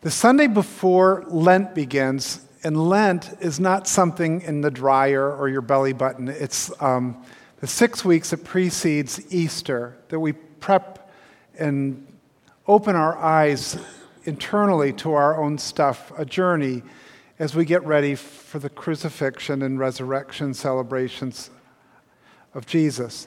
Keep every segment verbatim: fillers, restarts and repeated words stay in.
The Sunday before Lent begins, and Lent is not something in the dryer or your belly button. It's um, the six weeks that precedes Easter, that we prep and open our eyes internally to our own stuff, a journey as we get ready for the crucifixion and resurrection celebrations of Jesus.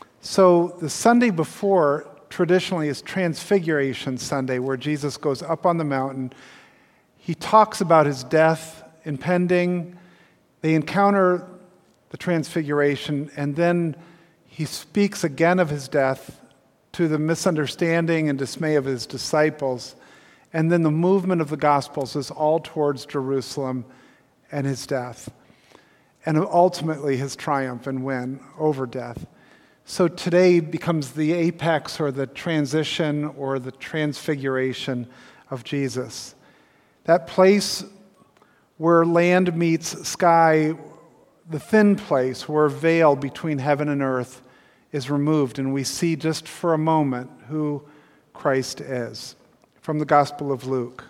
So the Sunday before traditionally is Transfiguration Sunday, where Jesus goes up on the mountain. He talks about his death impending. They encounter the Transfiguration, and then he speaks again of his death to the misunderstanding and dismay of his disciples. And then the movement of the Gospels is all towards Jerusalem and his death, and ultimately his triumph and win over death. So today becomes the apex or the transition or the transfiguration of Jesus. That place where land meets sky, the thin place where a veil between heaven and earth is removed, and we see just for a moment who Christ is. From the Gospel of Luke.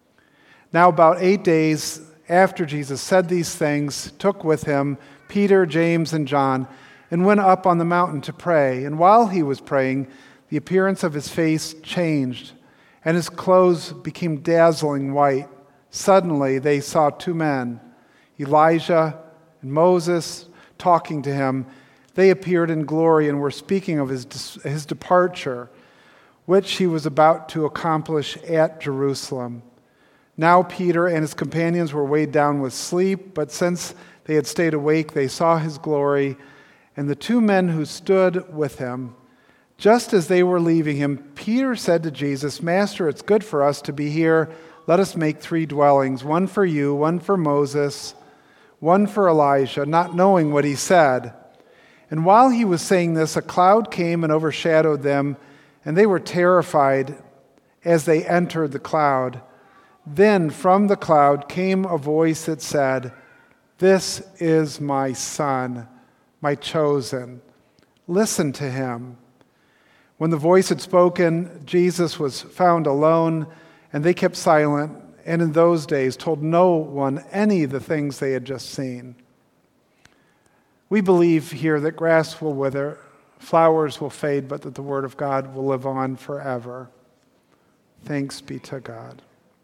Now about eight days after Jesus said these things, took with him Peter, James, and John, and went up on the mountain to pray. And while he was praying, the appearance of his face changed, and his clothes became dazzling white. Suddenly they saw two men, Elijah and Moses, talking to him. They appeared in glory and were speaking of his, his departure, which he was about to accomplish at Jerusalem. Now Peter and his companions were weighed down with sleep, but since they had stayed awake, they saw his glory and the two men who stood with him. Just as they were leaving him, Peter said to Jesus, "Master, it's good for us to be here. Let us make three dwellings, one for you, one for Moses, one for Elijah," not knowing what he said. And while he was saying this, a cloud came and overshadowed them, and they were terrified as they entered the cloud. Then from the cloud came a voice that said, "This is my son, my chosen. Listen to him." When the voice had spoken, Jesus was found alone, and they kept silent, and in those days told no one any of the things they had just seen. We believe here that grass will wither, flowers will fade, but that the word of God will live on forever. Thanks be to God.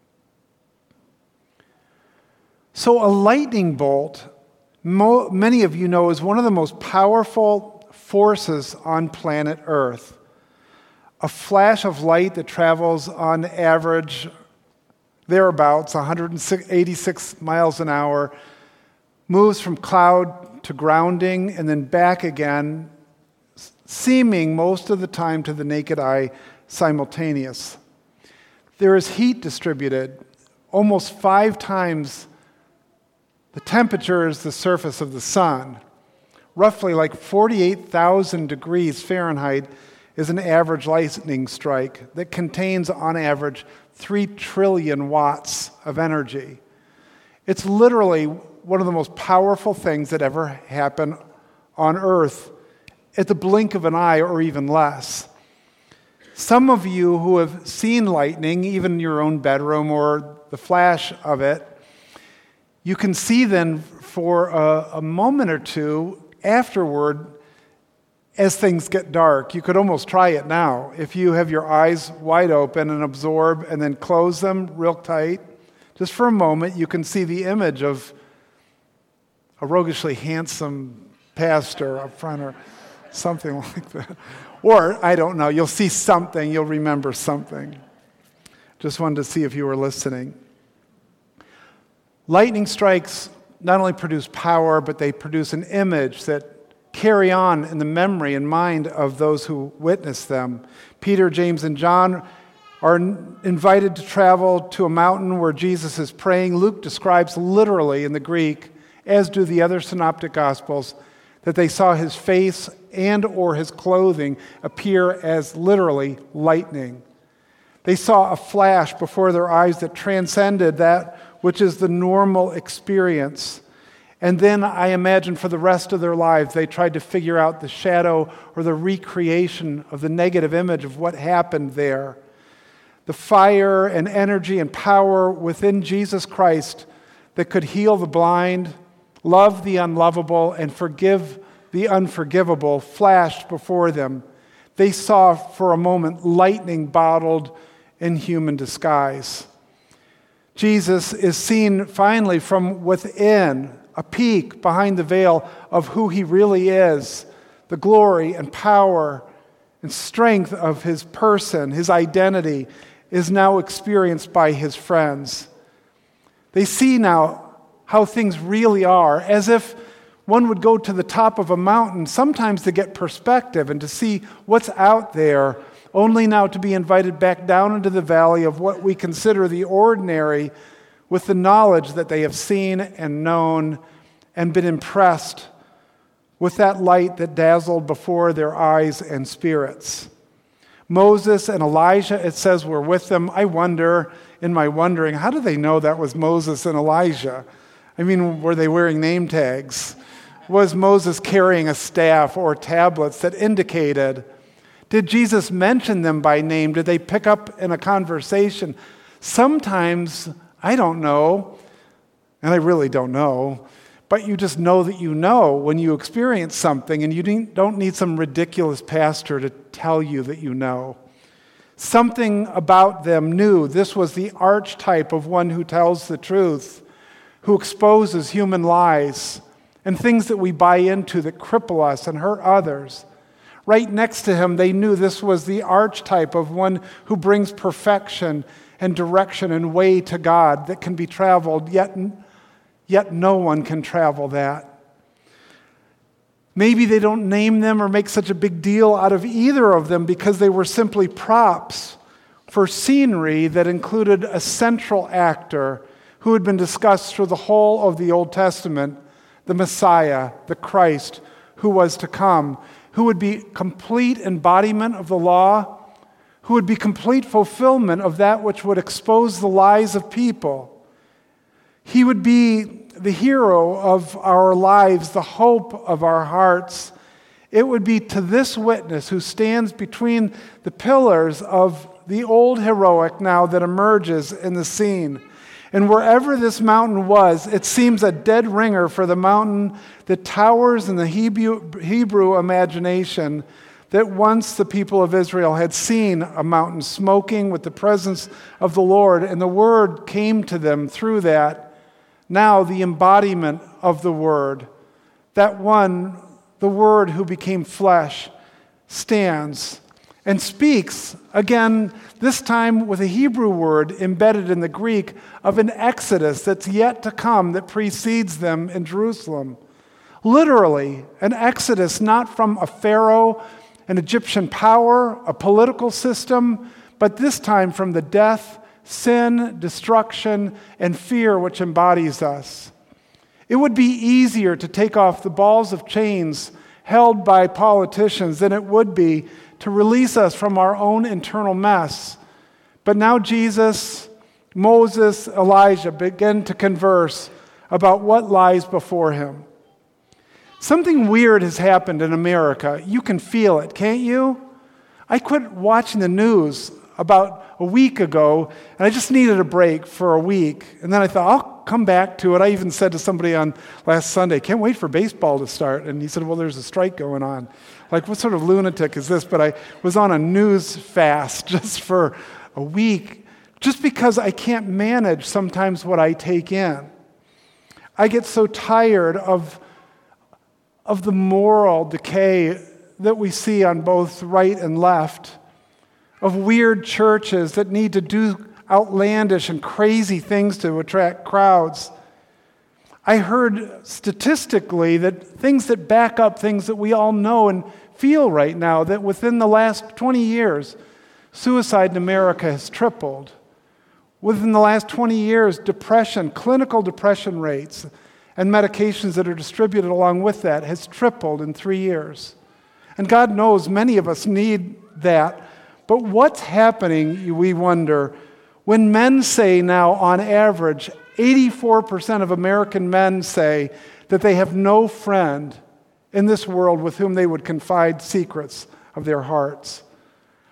So a lightning bolt, mo- many of you know, is one of the most powerful forces on planet Earth. A flash of light that travels on average thereabouts one hundred eighty-six miles an hour, moves from cloud to grounding and then back again, seeming most of the time to the naked eye simultaneous. There is heat distributed almost five times the temperature is the surface of the sun. Roughly like forty-eight thousand degrees Fahrenheit is an average lightning strike that contains on average three trillion watts of energy. It's literally one of the most powerful things that ever happened on Earth at the blink of an eye or even less. Some of you who have seen lightning, even in your own bedroom or the flash of it, you can see then for a, a moment or two afterward as things get dark. You could almost try it now. If you have your eyes wide open and absorb and then close them real tight, just for a moment, you can see the image of a roguishly handsome pastor up front or something like that. Or, I don't know, you'll see something, you'll remember something. Just wanted to see if you were listening. Lightning strikes not only produce power, but they produce an image that carry on in the memory and mind of those who witness them. Peter, James, and John are invited to travel to a mountain where Jesus is praying. Luke describes literally in the Greek, as do the other synoptic gospels, that they saw his face and or his clothing appear as literally lightning. They saw a flash before their eyes that transcended that which is the normal experience. And then I imagine for the rest of their lives, they tried to figure out the shadow or the recreation of the negative image of what happened there. the fire and energy and power within Jesus Christ that could heal the blind, love the unlovable, and forgive the unforgivable flashed before them. They saw for a moment lightning bottled in human disguise. Jesus is seen finally from within, a peek behind the veil of who he really is, the glory and power and strength of his person, his identity, is now experienced by his friends. They see now how things really are, as if one would go to the top of a mountain, sometimes to get perspective and to see what's out there, only now to be invited back down into the valley of what we consider the ordinary, with the knowledge that they have seen and known and been impressed with that light that dazzled before their eyes and spirits. Moses and Elijah, it says, were with them. I wonder, in my wondering, how do they know that was Moses and Elijah? I mean, were they wearing name tags? Was Moses carrying a staff or tablets that indicated? Did Jesus mention them by name? Did they pick up in a conversation? Sometimes, I don't know, and I really don't know, but you just know that you know when you experience something, and you don't need some ridiculous pastor to tell you that you know. Something about them knew this was the archetype of one who tells the truth, who exposes human lies and things that we buy into that cripple us and hurt others. Right next to him, they knew this was the archetype of one who brings perfection and direction and way to God that can be traveled, yet, yet no one can travel that. Maybe they don't name them or make such a big deal out of either of them because they were simply props for scenery that included a central actor who had been discussed through the whole of the Old Testament, the Messiah, the Christ, who was to come, who would be complete embodiment of the law, who would be complete fulfillment of that which would expose the lies of people. He would be the hero of our lives, the hope of our hearts. It would be to this witness who stands between the pillars of the old heroic now that emerges in the scene. And wherever this mountain was, it seems a dead ringer for the mountain that towers in the Hebrew, Hebrew imagination, that once the people of Israel had seen a mountain smoking with the presence of the Lord, and the word came to them through that. Now the embodiment of the word, that one, the word who became flesh, stands and speaks, again, this time with a Hebrew word embedded in the Greek, of an exodus that's yet to come that precedes them in Jerusalem. Literally, an exodus not from a pharaoh, an Egyptian power, a political system, but this time from the death, sin, destruction, and fear which embodies us. It would be easier to take off the balls of chains held by politicians than it would be to release us from our own internal mess. But now Jesus, Moses, Elijah begin to converse about what lies before him. Something weird has happened in America. You can feel it, can't you? I quit watching the news about a week ago, and I just needed a break for a week. And then I thought, I'll come back to it. I even said to somebody on last Sunday, can't wait for baseball to start. And he said, well, there's a strike going on. Like, what sort of lunatic is this? But I was on a news fast just for a week, just because I can't manage sometimes what I take in. I get so tired of, of the moral decay that we see on both right and left, of weird churches that need to do outlandish and crazy things to attract crowds. I heard statistically that things that back up things that we all know and feel right now, that within the last twenty years, suicide in America has tripled. Within the last twenty years, depression, clinical depression rates, and medications that are distributed along with that has tripled in three years. And God knows many of us need that. But what's happening, we wonder, when men say now, on average, eighty-four percent of American men say that they have no friend in this world with whom they would confide secrets of their hearts.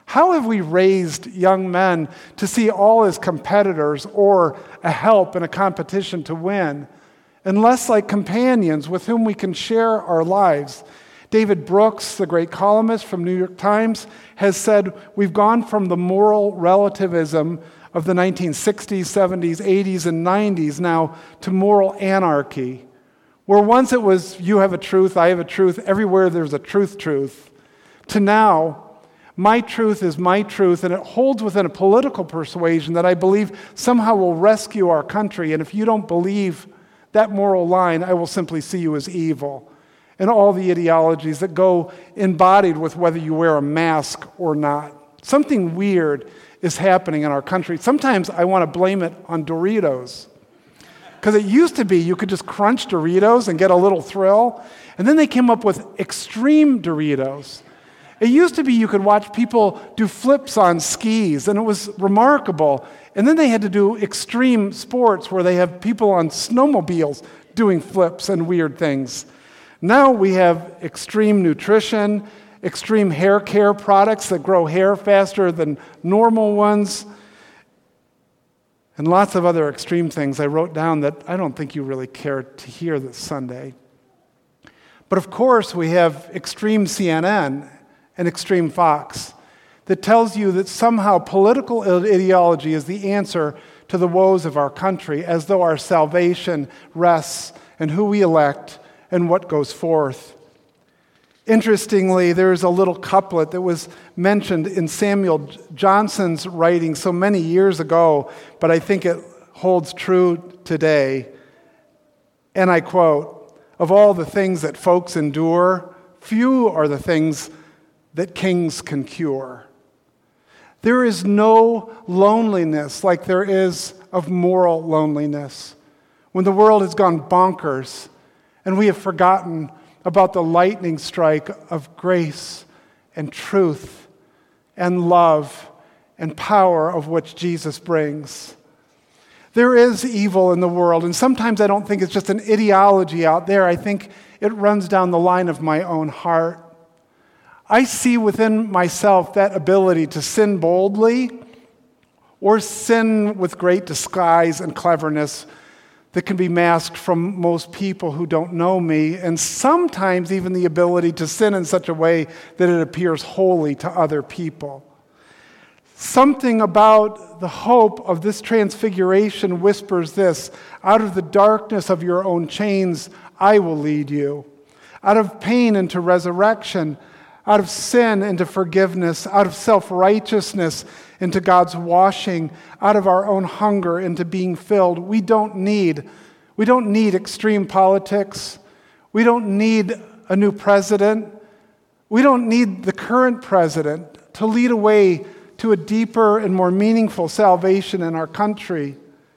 How have we raised young men to see all as competitors or a help in a competition to win, and less like companions with whom we can share our lives? David Brooks, the great columnist from New York Times, has said we've gone from the moral relativism of the nineteen sixties, seventies, eighties, and nineties now to moral anarchy, where once it was you have a truth, I have a truth, everywhere there's a truth truth, to now my truth is my truth, and it holds within a political persuasion that I believe somehow will rescue our country, and if you don't believe that moral line, I will simply see you as evil. And all the ideologies that go embodied with whether you wear a mask or not. Something weird is happening in our country. Sometimes I want to blame it on Doritos. Because it used to be you could just crunch Doritos and get a little thrill. And then they came up with extreme Doritos. It used to be you could watch people do flips on skis, and it was remarkable. And then they had to do extreme sports where they have people on snowmobiles doing flips and weird things. Now we have extreme nutrition, extreme hair care products that grow hair faster than normal ones, and lots of other extreme things I wrote down that I don't think you really care to hear this Sunday. But of course, we have extreme C N N and extreme Fox that tells you that somehow political ideology is the answer to the woes of our country, as though our salvation rests in who we elect and what goes forth. Interestingly, there's a little couplet that was mentioned in Samuel Johnson's writing so many years ago, but I think it holds true today. And I quote, "Of all the things that folks endure, few are the things that kings can cure." There is no loneliness like there is of moral loneliness. When the world has gone bonkers, and we have forgotten about the lightning strike of grace and truth and love and power of which Jesus brings. There is evil in the world, and sometimes I don't think it's just an ideology out there. I think it runs down the line of my own heart. I see within myself that ability to sin boldly or sin with great disguise and cleverness that can be masked from most people who don't know me, and sometimes even the ability to sin in such a way that it appears holy to other people. Something about the hope of this transfiguration whispers this: out of the darkness of your own chains, I will lead you. Out of pain into resurrection, out of sin into forgiveness, out of self-righteousness into God's washing, out of our own hunger into being filled. We don't need, we don't need extreme politics. We don't need a new president. We don't need the current president to lead a way to a deeper and more meaningful salvation in our country.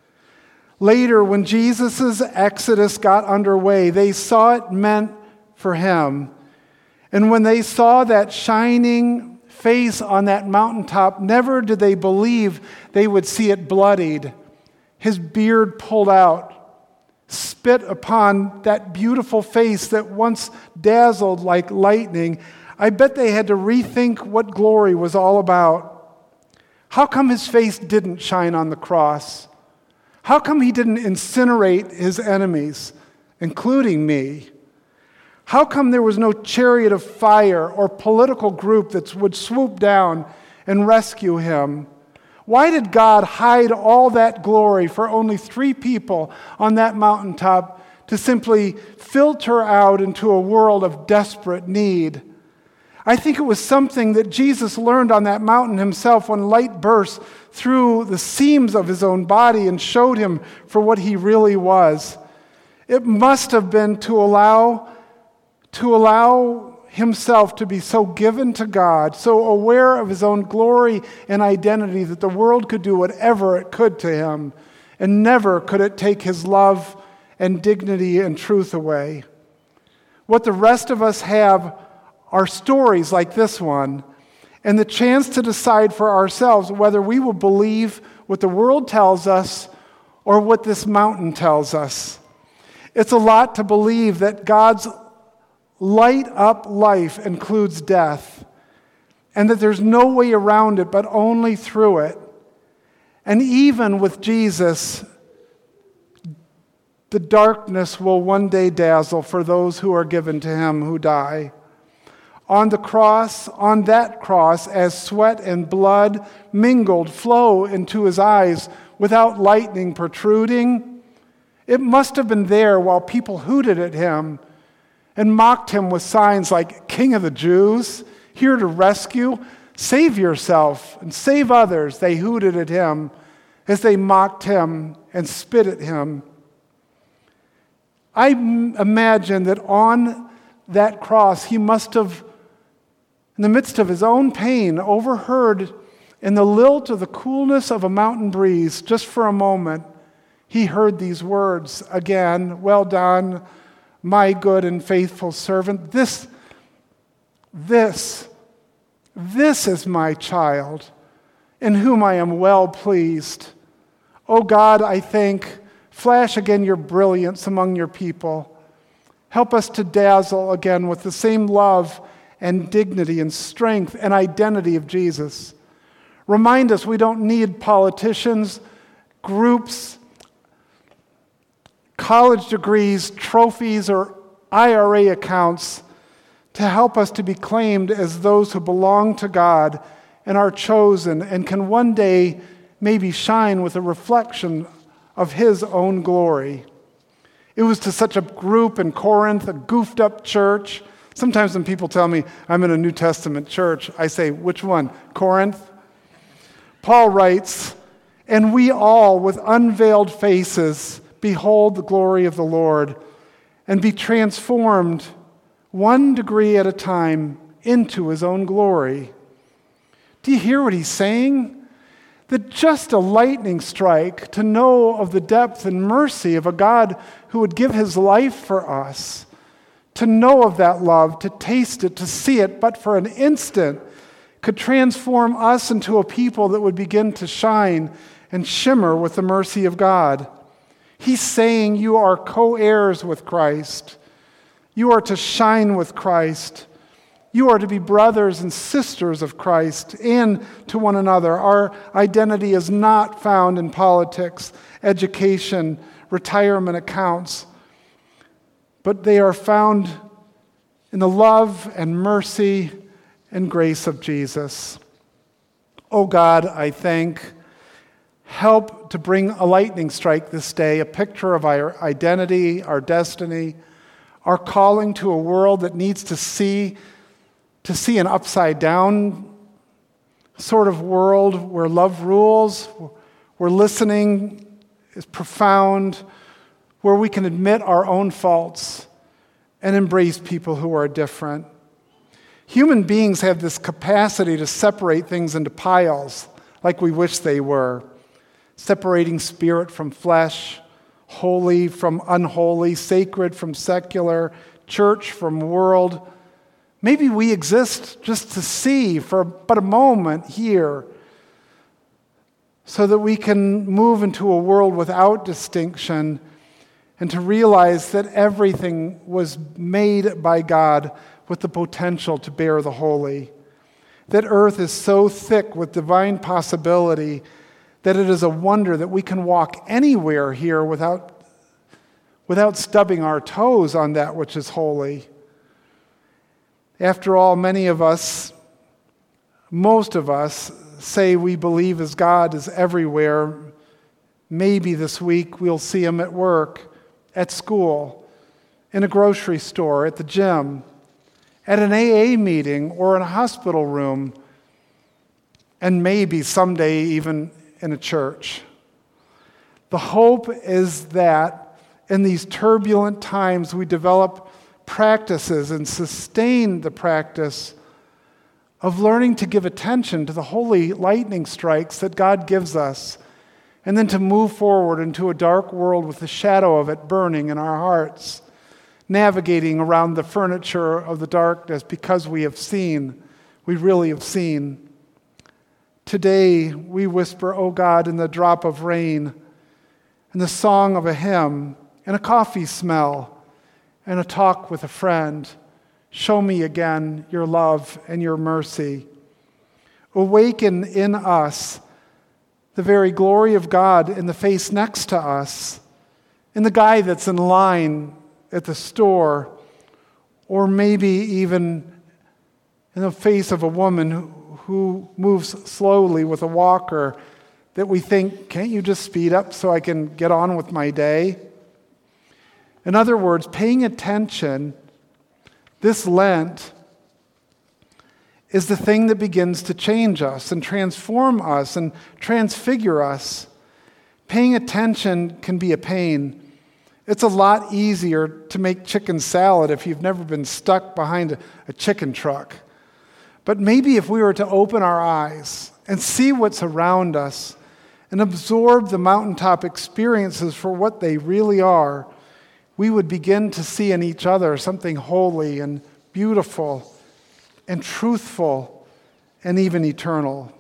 Later, when Jesus' exodus got underway, they saw it meant for him. And when they saw that shining face on that mountaintop, never did they believe they would see it bloodied, his beard pulled out, spit upon that beautiful face that once dazzled like lightning. I bet they had to rethink what glory was all about. How come his face didn't shine on the cross? How come he didn't incinerate his enemies, including me? How come there was no chariot of fire or political group that would swoop down and rescue him? Why did God hide all that glory for only three people on that mountaintop to simply filter out into a world of desperate need? I think it was something that Jesus learned on that mountain himself when light burst through the seams of his own body and showed him for what he really was. It must have been to allow to allow himself to be so given to God, so aware of his own glory and identity that the world could do whatever it could to him, and never could it take his love and dignity and truth away. What the rest of us have are stories like this one, and the chance to decide for ourselves whether we will believe what the world tells us or what this mountain tells us. It's a lot to believe that God's light up life includes death, and that there's no way around it but only through it. And even with Jesus, the darkness will one day dazzle for those who are given to him who die. On the cross, on that cross, as sweat and blood mingled flow into his eyes without lightning protruding, it must have been there while people hooted at him and mocked him with signs like, King of the Jews, here to rescue, save yourself and save others. They hooted at him as they mocked him and spit at him. I m- imagine that on that cross, he must have, in the midst of his own pain, overheard in the lilt of the coolness of a mountain breeze, just for a moment, he heard these words again, well done, my good and faithful servant. This, this, this is my child, in whom I am well pleased. O God, I think, flash again your brilliance among your people. Help us to dazzle again with the same love and dignity and strength and identity of Jesus. Remind us we don't need politicians, groups, college degrees, trophies, or I R A accounts to help us to be claimed as those who belong to God and are chosen and can one day maybe shine with a reflection of his own glory. It was to such a group in Corinth, a goofed up church. Sometimes when people tell me I'm in a New Testament church, I say, which one? Corinth? Paul writes, and we all with unveiled faces behold the glory of the Lord and be transformed one degree at a time into his own glory. Do you hear what he's saying? That just a lightning strike to know of the depth and mercy of a God who would give his life for us, to know of that love, to taste it, to see it, but for an instant, could transform us into a people that would begin to shine and shimmer with the mercy of God. He's saying you are co-heirs with Christ. You are to shine with Christ. You are to be brothers and sisters of Christ and to one another. Our identity is not found in politics, education, retirement accounts, but they are found in the love and mercy and grace of Jesus. Oh God, I thank. Help to bring a lightning strike this day, a picture of our identity, our destiny, our calling to a world that needs to see to see an upside-down sort of world where love rules, where listening is profound, where we can admit our own faults and embrace people who are different. Human beings have this capacity to separate things into piles like we wish they were, separating spirit from flesh, holy from unholy, sacred from secular, church from world. Maybe we exist just to see for but a moment here so that we can move into a world without distinction and to realize that everything was made by God with the potential to bear the holy. That earth is so thick with divine possibility that it is a wonder that we can walk anywhere here without, without stubbing our toes on that which is holy. After all, many of us, most of us, say we believe as God is everywhere. Maybe this week we'll see him at work, at school, in a grocery store, at the gym, at an A A meeting, or in a hospital room, and maybe someday even in a church. The hope is that in these turbulent times we develop practices and sustain the practice of learning to give attention to the holy lightning strikes that God gives us, and then to move forward into a dark world with the shadow of it burning in our hearts, navigating around the furniture of the darkness because we have seen, we really have seen. Today we whisper, "Oh God," in the drop of rain, in the song of a hymn, in a coffee smell, and a talk with a friend. Show me again your love and your mercy. Awaken in us the very glory of God in the face next to us, in the guy that's in line at the store, or maybe even in the face of a woman who, who moves slowly with a walker that we think, can't you just speed up so I can get on with my day? In other words, paying attention this Lent is the thing that begins to change us and transform us and transfigure us. Paying attention can be a pain. It's a lot easier to make chicken salad if you've never been stuck behind a, a chicken truck. But maybe if we were to open our eyes and see what's around us and absorb the mountaintop experiences for what they really are, we would begin to see in each other something holy and beautiful and truthful and even eternal.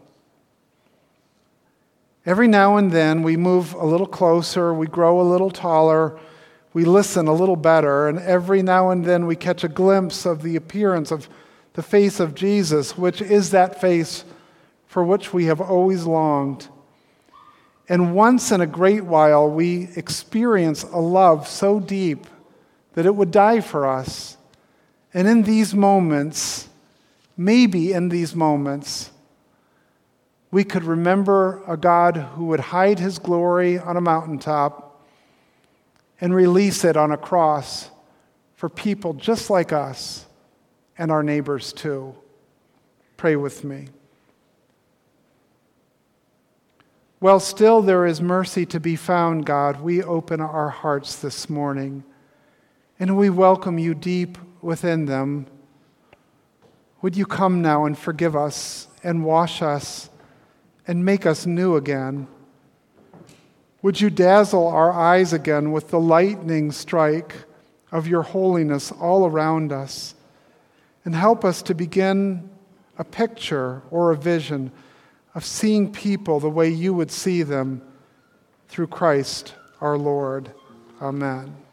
Every now and then we move a little closer, we grow a little taller, we listen a little better, and every now and then we catch a glimpse of the appearance of the face of Jesus, which is that face for which we have always longed. And once in a great while, we experience a love so deep that it would die for us. And in these moments, maybe in these moments, we could remember a God who would hide his glory on a mountaintop and release it on a cross for people just like us and our neighbors too. Pray with me. While still there is mercy to be found, God, we open our hearts this morning and we welcome you deep within them. Would you come now and forgive us and wash us and make us new again? Would you dazzle our eyes again with the lightning strike of your holiness all around us and help us to begin a picture or a vision of seeing people the way you would see them through Christ our Lord. Amen.